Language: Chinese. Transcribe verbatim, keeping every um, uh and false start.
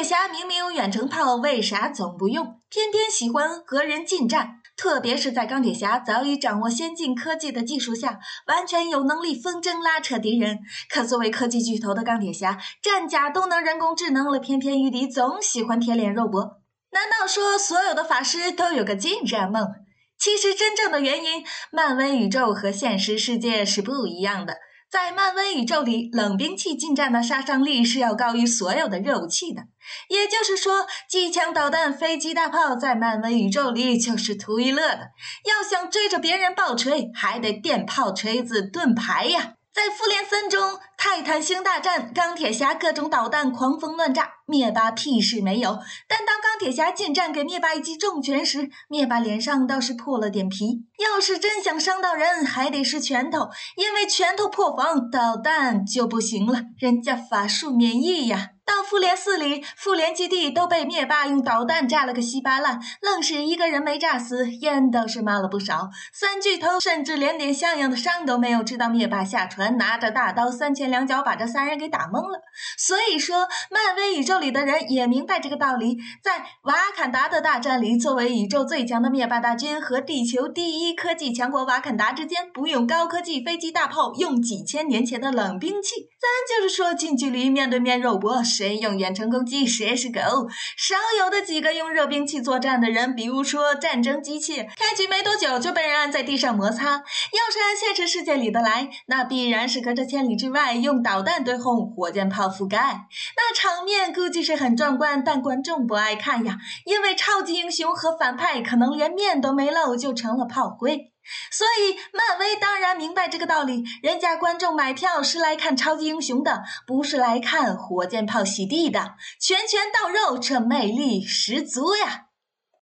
铁侠明明有远程炮，为啥总不用？偏偏喜欢和人近战。特别是在钢铁侠早已掌握先进科技的技术下，完全有能力风筝拉扯敌人。可作为科技巨头的钢铁侠，战甲都能人工智能了，偏偏御敌总喜欢铁脸肉搏。难道说所有的法师都有个近战梦？其实真正的原因，漫威宇宙和现实世界是不一样的。在漫威宇宙里，冷兵器近战的杀伤力是要高于所有的热武器的。也就是说，机枪、导弹、飞机、大炮在漫威宇宙里就是图一乐的。要想追着别人爆锤，还得电炮、锤子、盾牌呀。在复联三中，泰坦星大战，钢铁侠各种导弹狂风乱炸，灭霸屁事没有。但当钢铁侠近战给灭霸一记重拳时，灭霸脸上倒是破了点皮。要是真想伤到人，还得是拳头，因为拳头破防，导弹就不行了，人家法术免疫呀。到复联四里，复联基地都被灭霸用导弹炸了个稀巴烂，愣是一个人没炸死，烟倒是冒了不少。三巨头甚至连点像样的伤都没有，直到灭霸下船拿着大刀三拳两脚把这三人给打懵了。所以说，漫威宇宙里的人也明白这个道理，在瓦坎达的大战里，作为宇宙最强的灭霸大军和地球第一科技强国瓦坎达之间，不用高科技飞机大炮，用几千年前的冷兵器。咱就是说，近距离面对面肉搏，谁用远程攻击谁是狗。少有的几个用热兵器作战的人，比如说战争机器，开局没多久就被人按在地上摩擦。要是按现实世界里的来，那必然是隔着千里之外用导弹对轰，火箭炮覆盖。那场面估计是很壮观，但观众不爱看呀，因为超级英雄和反派可能连面都没露就成了炮灰。所以漫威当然明白这个道理，人家观众买票是来看超级英雄的，不是来看火箭炮洗地的。拳拳到肉，这魅力十足呀。